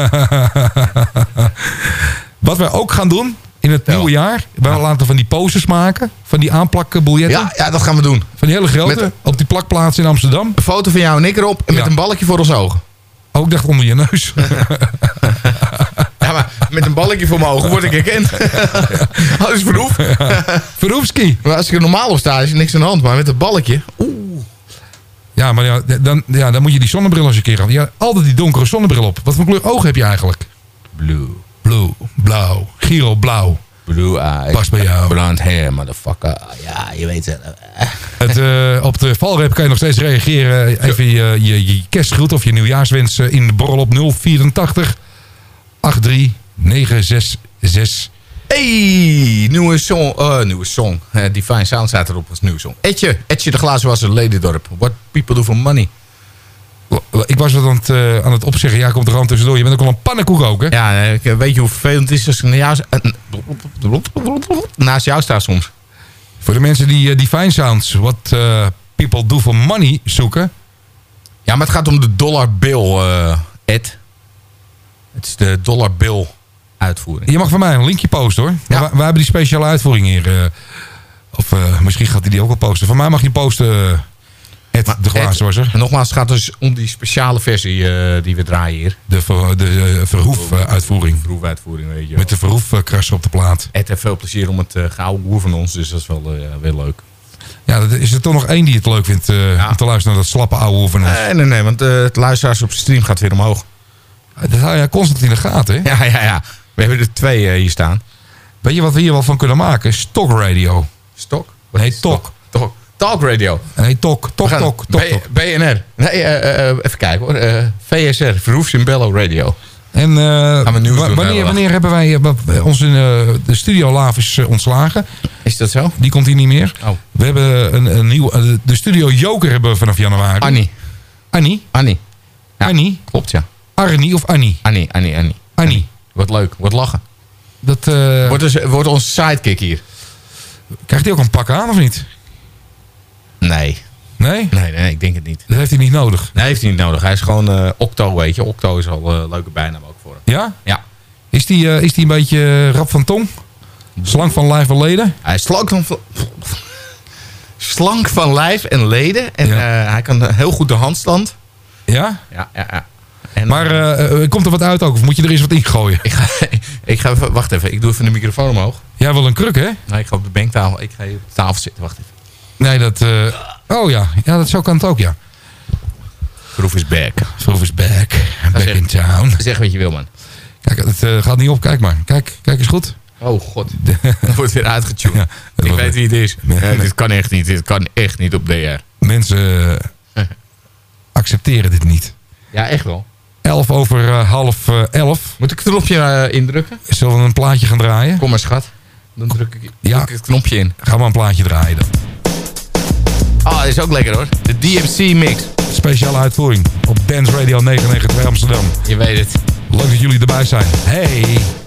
Wat wij ook gaan doen in het ja. nieuwe jaar, wij ja. laten van die posters maken, van die aanplakbiljetten. Ja, ja, dat gaan we doen. Van die hele grote, met, op die plakplaats in Amsterdam. Een foto van jou en ik erop en ja. met een balkje voor ons ogen. Oh, ik dacht onder je neus. Ja, maar met een balkje voor mijn ogen word ik herkend. Dat is Verhoef. Verhoefski. Maar als ik er normaal op sta, is er niks aan de hand. Maar met een balkje, oeh. Ja, maar ja, dan, ja, dan moet je die zonnebril eens een keer gaan. Ja, altijd die donkere zonnebril op. Wat voor kleur ogen heb je eigenlijk? Blue. Blue, blauw. Giro blauw. Blue eyes. Pas bij jou. Blond hair, motherfucker. Ja, je weet het. het uh, op de valreep kan je nog steeds reageren. Even je, je, je kerstgroet of je nieuwjaarswens in de borrel op nul vierentachtig acht drie negen zes zes. Hey, nieuwe song. Uh, nieuwe song. Uh, Divine Sound staat erop als nieuwe song. Etje, Etje de Glazenwasser, Ledendorp. What people do for money. Ik was wat aan het, uh, aan het opzeggen. Ja, komt er gewoon tussendoor. Je bent ook al een pannenkoek ook, hè? Ja, ik weet je hoe vervelend het is als ik naast, naast jou sta soms. Voor de mensen die uh, Divine Sounds, what uh, people do for money zoeken. Ja, maar het gaat om de dollar bill, uh, Ed. Het is de dollar bill uitvoering. Je mag van mij een linkje posten, hoor. Ja. Wij, wij hebben die speciale uitvoering hier. Uh, of uh, misschien gaat hij die ook wel posten. Van mij mag je posten... Uh, Ed, maar, de glazenwasser. En nogmaals, het gaat dus om die speciale versie uh, die we draaien hier. De, ver, de uh, verhoefuitvoering. Uh, verhoefuitvoering, weet je wel. Met de verhoefkrasser op de plaat. Ed heeft veel plezier om het uh, gouden boer van ons, dus dat is wel, uh, wel leuk. Ja, er is er toch nog één die het leuk vindt uh, ja. om te luisteren naar dat slappe oude hoer van ons. Nee, nee, nee, want uh, het luisteraars op de stream gaat weer omhoog. Dat hou je constant in de gaten, hè? Ja, ja, ja. We hebben er twee uh, hier staan. Weet je wat we hier wel van kunnen maken? Stock radio. Stok? Nee, Tok. Tok. Talk radio. Nee, Tok. Tok, Tok, Tok. B N R. Nee, uh, uh, even kijken hoor. Uh, V S R. Verhoefs in Bello Radio. En uh, Gaan we nieuws doen, wanneer, wanneer hebben wij uh, onze uh, de studio Laaf is uh, ontslagen? Is dat zo? Die komt hier niet meer. Oh. We hebben een, een nieuw... Uh, de studio Joker hebben we vanaf januari. Annie. Annie? Annie. Ja, Annie? Klopt, ja. Arnie of Annie? Annie, Annie, Annie. Annie. Wordt leuk. Wordt lachen. Dat, uh, wordt, dus, wordt onze sidekick hier. Krijgt hij ook een pak aan of niet? Nee. Nee? Nee, nee, ik denk het niet. Dat heeft hij niet nodig? Nee, heeft hij niet nodig. Hij is gewoon uh, Octo, weet je. Octo is al een uh, leuke bijnaam ook voor hem. Ja? Ja. Is die, uh, is die een beetje uh, rap van tong? Slank van lijf en leden? Hij is slank van... slank van lijf en leden. En ja. uh, hij kan heel goed de handstand. Ja? Ja, ja, ja. En, maar uh, komt er wat uit ook? Of moet je er eens wat in gooien? Ik ga, ik ga even... Wacht even. Ik doe even de microfoon omhoog. Jij wil een kruk, hè? Nee, ik ga op de banktafel. Ik ga hier op de tafel zitten. Wacht even. Nee, dat... Uh, oh ja. Ja, dat zo kan het ook, ja. Verhoef is back. Verhoef is back. Back zeg, in town. Zeg wat je wil, man. Kijk, het uh, gaat niet op. Kijk maar. Kijk, kijk eens goed. Oh, god. Dat wordt weer uitgetuned. Ja, ik weet wie het is. Nee, nee. Dit kan echt niet. Dit kan echt niet op D R. Mensen uh, accepteren dit niet. Ja, echt wel. elf over uh, half uh, elf. Moet ik het knopje uh, indrukken? Zullen we een plaatje gaan draaien? Kom maar, schat. Dan druk ik, ja. druk ik het knopje in. Gaan we een plaatje draaien dan. Ah, oh, dat is ook lekker hoor. De D M C mix. Speciale uitvoering op Dance Radio negen negen twee Amsterdam. Je weet het. Leuk dat jullie erbij zijn. Hey!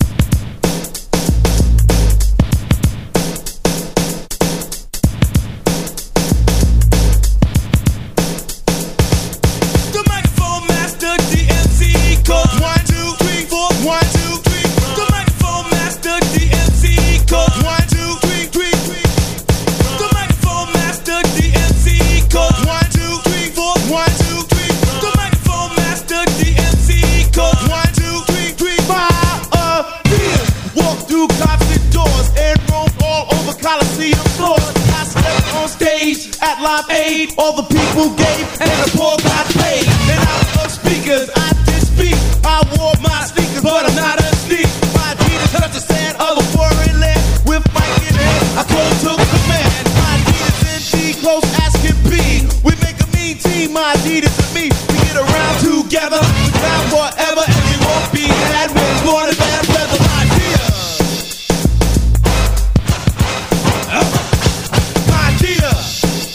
Live Aid, all the people gave and the poor got paid. And out of speakers, I did speak. I wore my sneakers, but I'm not a sneak. My Adidas touched the sand of a foreign land. With Mike in hand, I close took command. My Adidas and G, close as can be. We make a mean team, my Adidas and me. We get around together, we down forever, and we won't be had with more than bad weather. My Adidas. My Adidas.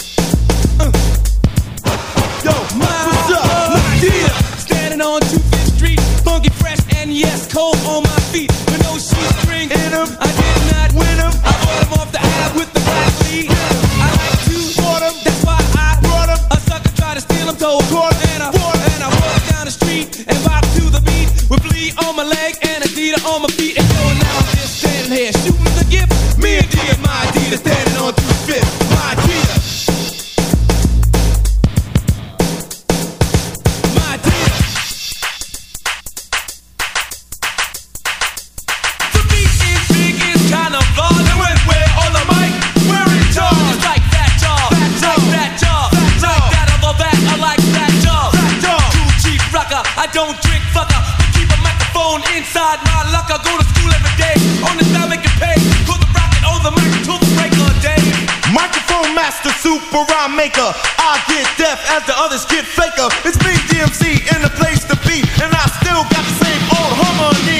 On two Fifth Street, funky fresh and yes, cold on my feet. With no shoestring in them, I did not win them. I bought them off the ab with the black lead. I like to bought them, that's why I brought them. A sucker tried to steal them, told court and I bought and I walked down the street and bop to the beat with Flea on my leg and Adidas on my feet. And yo, now I'm just standing here shooting the gift. Me and D and my Adidas standing on two Fifth. My Adidas. I don't drink fucker, but keep a microphone inside my locker. Go to school every day, on the time make it pay. Put the rocket on the mic till the break of day. Microphone master, super rhyme maker. I get deaf as the others get faker. It's me, D M C, in the place to be, and I still got the same old harmony.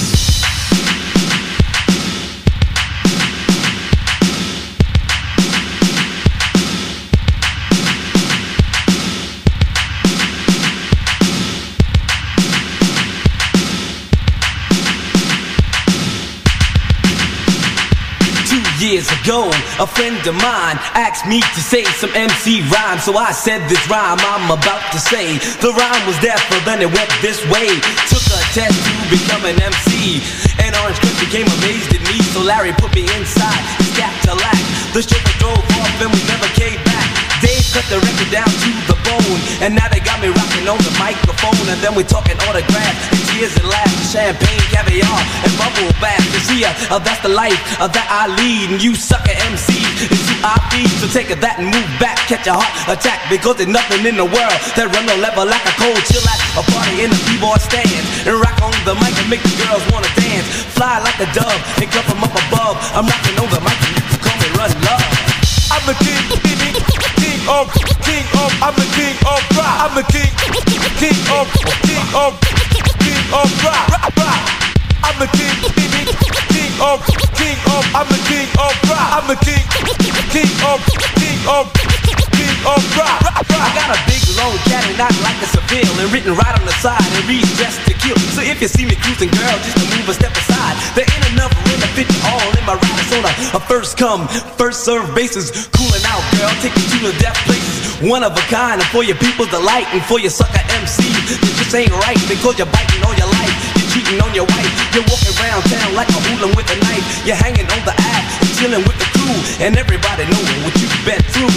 Years ago, a friend of mine asked me to say some M C rhyme. So I said this rhyme I'm about to say. The rhyme was deafer, then it went this way. Took a test to become an M C, and Orange Cliff became amazed at me. So Larry put me inside, scat to lack. The chauffeur drove off and we never came back. Dave cut the record down to the bone, and now they got me rocking on the microphone. And then we're talking autographs, and tears and laughs, champagne, caviar, and bubble bath. You see, uh, uh, that's the life uh, that I lead, and you sucker M Cs is who I feed. So take that and move back, catch a heart attack, because there's nothing in the world that run no level like a cold chill at a party in the b-boy stand, and rock on the mic and make the girls wanna dance. Fly like a dove and come from up above. I'm rocking on the mic and you can call me Run Love. I'm the king, king, king of, king of, I'm the king of rock. I'm the king, king of, king of, king of rock, rock, rock. I'm the king, king, king of, king of, I'm the king of rock. I'm the king, king of, king of, king of rock, rock, rock. I got a big long caddy, not like a Seville, and written right on the side and reads Dressed to Kill. So if you see me cruising, girl, just to move a step aside. There ain't enough room to fit you all in my ride. It's on a, a first come, first serve basis. Cooling out, girl, take you to the death places. One of a kind, and for your people's delight, and for your sucker M Cs, it just ain't right because you're biting all your life. You're cheating on your wife. You're walking around town like a hooligan with a knife. You're hanging on the app, and chilling with the crew, and everybody knowing what you've been through.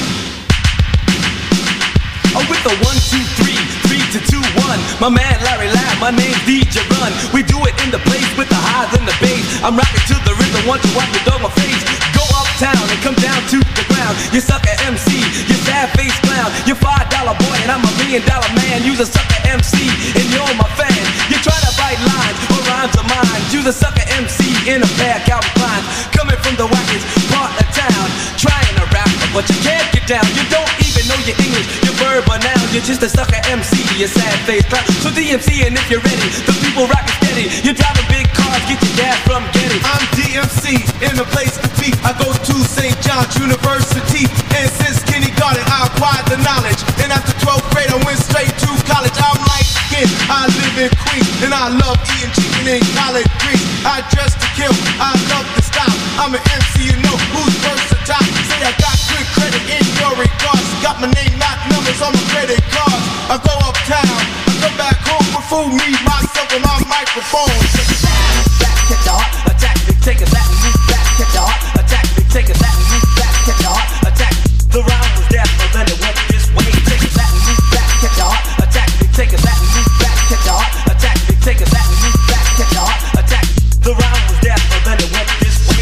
Oh, with the one, two, three, three to two, one. My man Larry Lab, my name's D J Run. We do it in the place with the highs and the bass. I'm rocking to the rhythm, want you wipe the dog my face. Go uptown and come down to the ground. You sucker M C, you sad face clown. You're five dollar boy and I'm a million dollar man. You's a sucker M C and you're my fan. You try to bite lines or rhymes of mine. You's a sucker M C in a pair of Calvin Kleins. Coming from the wackest part of town, trying to rap, but you can't get down. You don't even know your English, your verb, but now you're just a sucker M C, you sad face clown. So D M C, and if you're ready, the people rock it steady. You're driving big cars, get your gas from Getty. I'm D M C, in the place to be. I go to Saint John's University, and since kindergarten I acquired the knowledge. And after twelfth grade I went straight to college. I'm like skin, I live in Queens, and I love eating chicken and collard greens. I dress to kill, I love the style. I'm an M C, you know who's versatile. Say I got good credit in your regards. Got my name, not numbers on my credit cards. I go uptown, I come back home with food, me, myself, and my microphone. Back, catch the heart, attack me, take it back and move back, catch the heart, attack me, take it back and move back, catch the heart, attack. The rhyme was there, but then it went this way. Take it back and move back, catch the heart, attack me, take it back and move back, catch the heart, attack me, take it back and move back, catch the heart, attack. The rhyme was there, but then it went this way.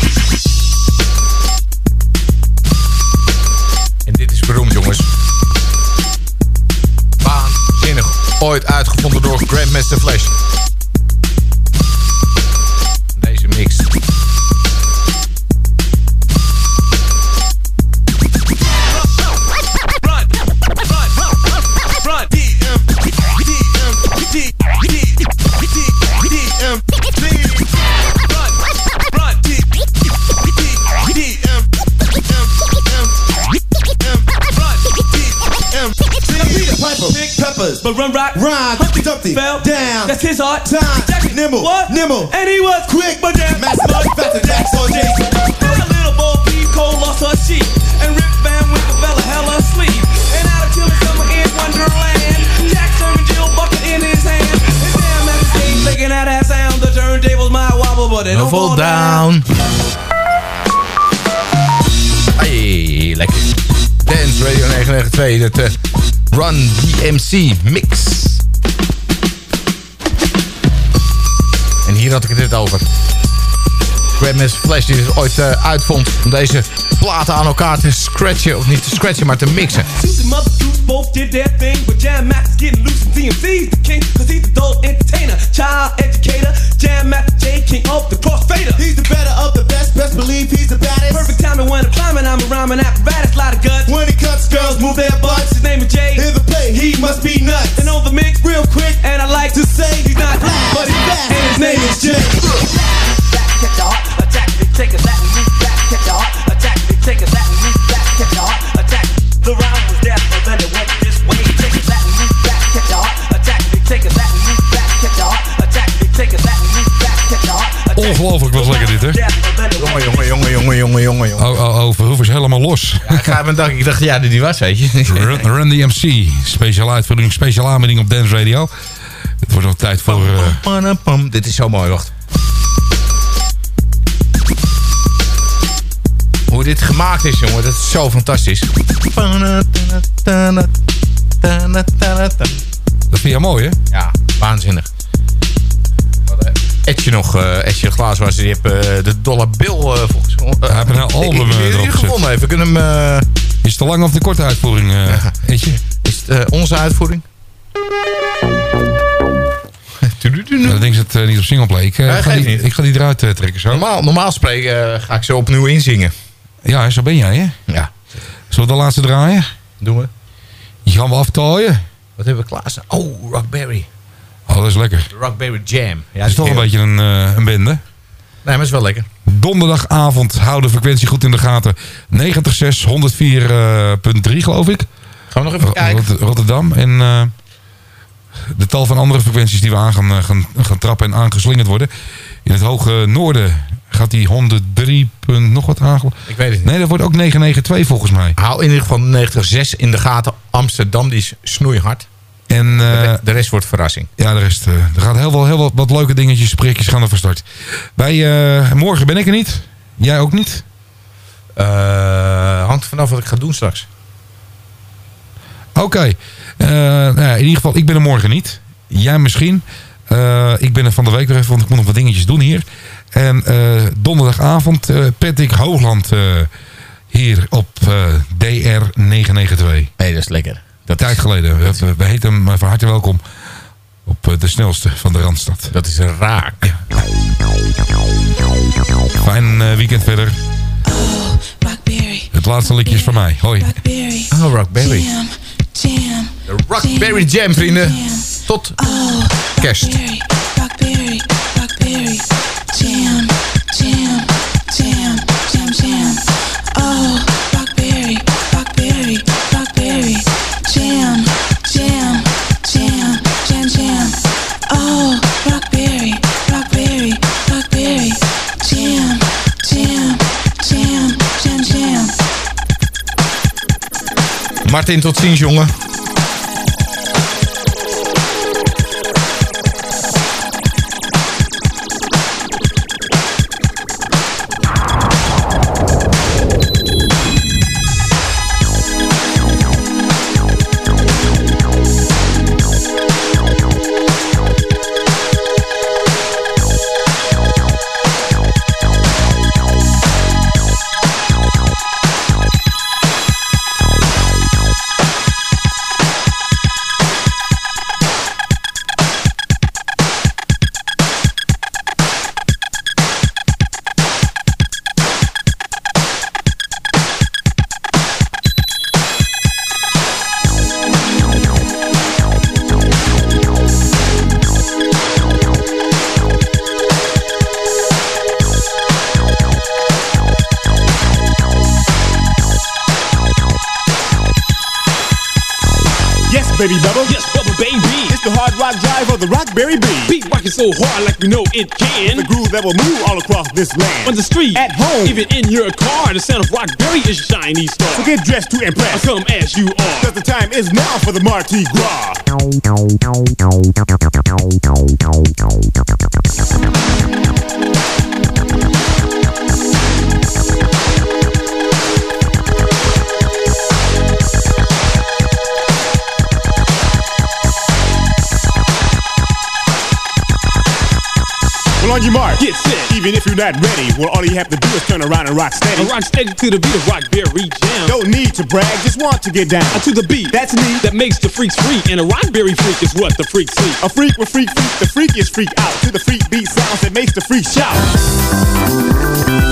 En dit is beroemd, jongens. Waanzinnig. Ooit uitgevonden door Grandmaster Flash. Deze mix. But run, rock, rhyme, Humpty Dumpty, fell down. That's his art. Time, Jackie, nimble, what? Nimble, and he was quick, but damn, Master Mud, faster, Jack, so Jason. That little Bo Peep Cole lost her sheep, and Rip Van Winkle fell a hell asleep. And out of chilling summer in Wonderland, Jack serving Jill bucket in his hand. And damn, at the stage, making that ass sound. The turntables might wobble, but it don't fall down. Hey, lekker. Dance Radio negen negen twee, dat uh, Run D M C mix. En hier had ik het net over. Grandmaster Flash die het ooit uh, uitvond om deze platen aan elkaar te scratchen. Of niet te scratchen, maar te mixen. Both did their thing, but Jam Max is getting loose and D M C's the king, cause he's the adult entertainer, child educator, Jam Max J, king of the crossfader. He's the better of the best, best believe he's the baddest. Perfect timing when I'm climbing, I'm a rhyming apparatus, lot of guts. When he cuts, girls move their butts. His name is Jay, hear the play, he must be nuts. And on the mix, real quick, and I like to say he's not black, but he's fast, and his name is Jay. Back, catch the heart, attack me, take it back and move back, catch the heart, attack me, take it back and move back, catch the heart, attack. The rhyme was there, but then it went this way. Take it back and move back, catch the heart, attack me, take it back and move back, catch the heart, attack me, take it back and move back, catch the heart. Ongelooflijk was lekker dit, hè? Jongen, jongen, jongen, jongen, jongen, jongen, jongen. Oh, oh, oh, Verhoeven is helemaal los. Ja, ik ga mijn dag, ik dacht, ja, dat die was, weet je. Run, Run D M C, speciale uitvoering, speciale aanbieding op Dance Radio. Het wordt nog tijd voor... Uh... Pam, pam, pam. Dit is zo mooi, wacht. Hoe dit gemaakt is, jongen, dat is zo fantastisch. Dat vind je mooi, hè? Ja, waanzinnig. Etje nog, uh, Etje Glaaswasser, die heeft uh, de Dollar Bill uh, volgens mij. Uh, Hij heeft een heel album uh, erop gezet. gevonden heeft. We kunnen hem... Uh... Is het te lang of de korte uitvoering, uh, ja. Etje? Is het uh, onze uitvoering? Ja, dat ding zit uh, niet op singleplay. Ik, uh, ja, ga die, niet. ik ga die eruit uh, trekken zo. Normaal, normaal spreken uh, ga ik zo opnieuw inzingen. Ja, zo ben jij, hè? Ja. Zullen we de laatste draaien? Doen we. Die gaan we aftaaien. Wat hebben we klaarstaan? Oh, Rockberry. Oh, dat is lekker. De Rockberry Jam. Ja, dat is toch een beetje een, uh, een bende. Nee, maar het is wel lekker. Donderdagavond, hou de frequentie goed in de gaten. negentig zes, honderdvier komma drie geloof ik. Gaan we nog even kijken. Rot- Rotterdam. En uh, de tal van andere frequenties die we aan gaan, gaan, gaan trappen en aangeslingerd worden. In het hoge noorden gaat die honderddrie. Nog wat aangelopen. Ik weet het niet. Nee, dat wordt ook negenhonderdnegenentwintig volgens mij. Hou in ieder geval negentig komma zes in de gaten. Amsterdam, die is snoeihard. En, uh, de, de rest wordt verrassing. Ja, de rest. Uh, er gaat heel, wel, heel wat, wat leuke dingetjes, prikjes gaan er van start. Wij, uh, morgen ben ik er niet. Jij ook niet? Uh, hangt vanaf wat ik ga doen straks. Oké. Okay. Uh, nou ja, in ieder geval, ik ben er morgen niet. Jij misschien. Uh, ik ben er van de week nog even, want ik moet nog wat dingetjes doen hier. En uh, donderdagavond uh, Patrick Hoogland uh, hier op uh, D R negenhonderdnegenentwintig. Nee, dat is lekker. Dat tijd is, geleden. We, we, we heten hem van harte welkom op uh, de snelste van de Randstad. Dat is raak. Ja. Fijn uh, weekend verder. Oh, Rockberry. Het laatste liedje is van mij. Hoi. Oh, Rockberry. De Rockberry Jam, vrienden. Tot kerst. Rockberry, Rockberry, jam, jam, jam, jam, jam. Oh, Rockberry, Rockberry, Rockberry, jam, jam, jam, jam, jam. Oh, Rockberry, Rockberry, Rockberry, jam, jam, jam, jam, jam. Martin, tot ziens, jongen. Baby Bubba, yes, Bubba, baby. It's the hard rock drive of the Rockberry B. Beat rocking so hard like we know it can. The groove that will move all across this land. On the street, at home, even in your car. The sound of Rockberry is a shiny star. So get dressed to impress. Come as you are. Cause the time is now for the Mardi Gras. Well, on your mark, get set. Even if you're not ready, well, all you have to do is turn around and rock steady. Rock steady to the beat of Rockberry Jam. Don't need to brag, just want to get down. To the beat, that's me. That makes the freaks freak, and a Rockberry freak is what the freaks seek. A freak will freak freak, the freakiest freak out. To the freak beat sounds that makes the freak shout.